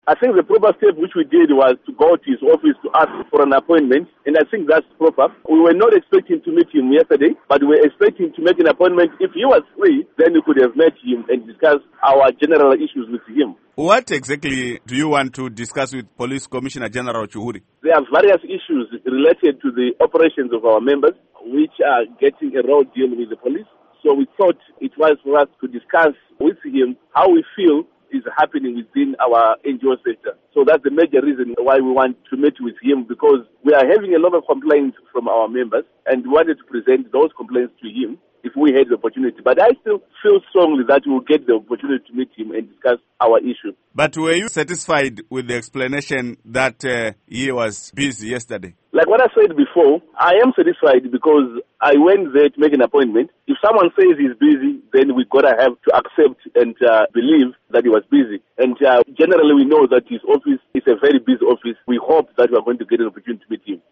I think the proper step which we did was to go to his office to ask for an appointment, and I think that's proper. We were not expecting to meet him yesterday, but we were expecting to make an appointment. If he was free, then we could have met him and discussed our general issues with him. What exactly do you want to discuss with Police Commissioner General Chuhuri? There are various issues related to the operations of our members, which are getting a raw deal with the police. So we thought it was for us to discuss with him how we feel is happening within our NGO sector. So that's the major reason why we want to meet with him, because we are having a lot of complaints from our members and we wanted to present those complaints to him if we had the opportunity. But I still feel strongly that we will get the opportunity to meet him and discuss our issue. But were you satisfied with the explanation that he was busy yesterday? Like what I said before, I am satisfied because I went there to make an appointment. If someone says he's busy, then we gotta have to accept and believe that he was busy. And generally we know that his office is a very busy office. We hope that we are going to get an opportunity to meet him.